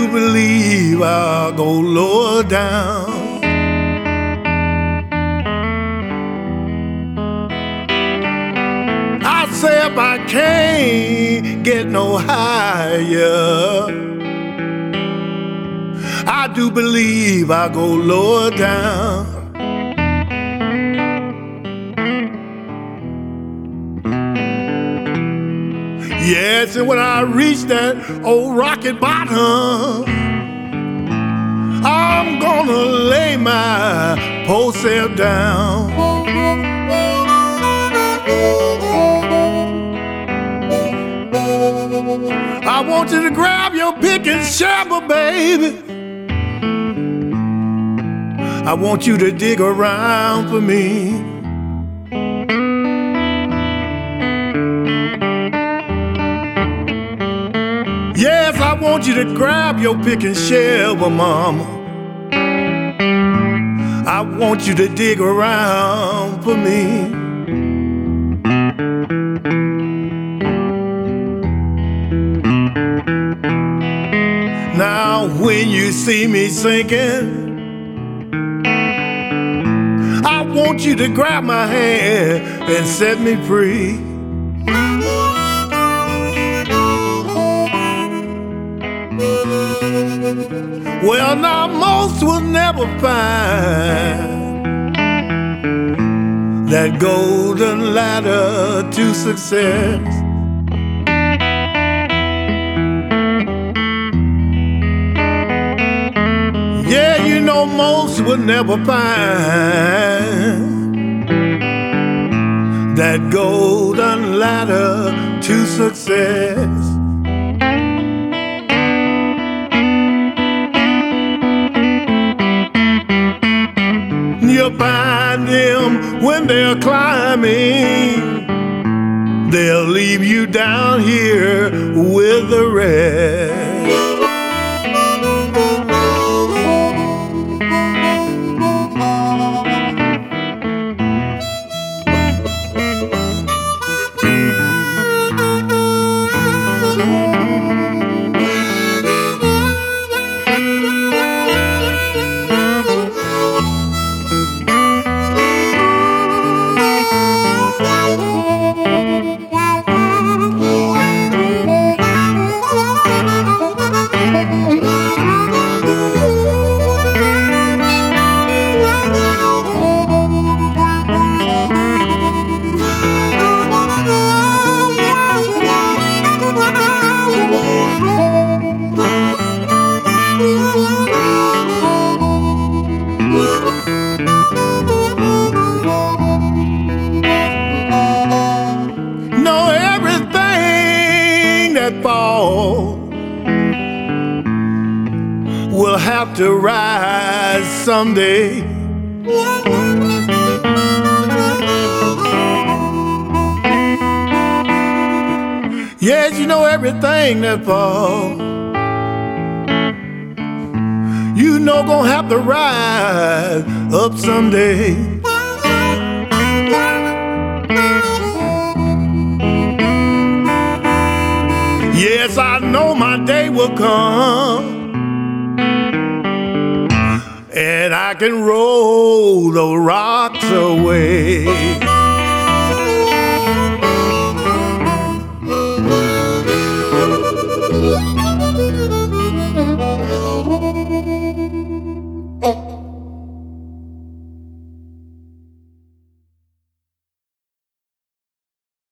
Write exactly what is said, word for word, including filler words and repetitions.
do believe I'll go lower down. I say if I can't get no higher, I do believe I'll go lower down. Yes, and when I reach that old rocket bottom, I'm gonna lay my poor self down. I want you to grab your pick and shovel, baby. I want you to dig around for me. Yes, I want you to grab your pick and shovel, mama. I want you to dig around for me. Now when you see me sinking, I want you to grab my hand and set me free. Well, now most will never find that golden ladder to success. Yeah, you know most will never find that golden ladder to success. You'll find them when they're climbing, they'll leave you down here with the rest. Fall will have to rise someday. Yes, you know everything that fall, you know gonna have to rise up someday. Yes, I know my day will come, and I can roll the rocks away.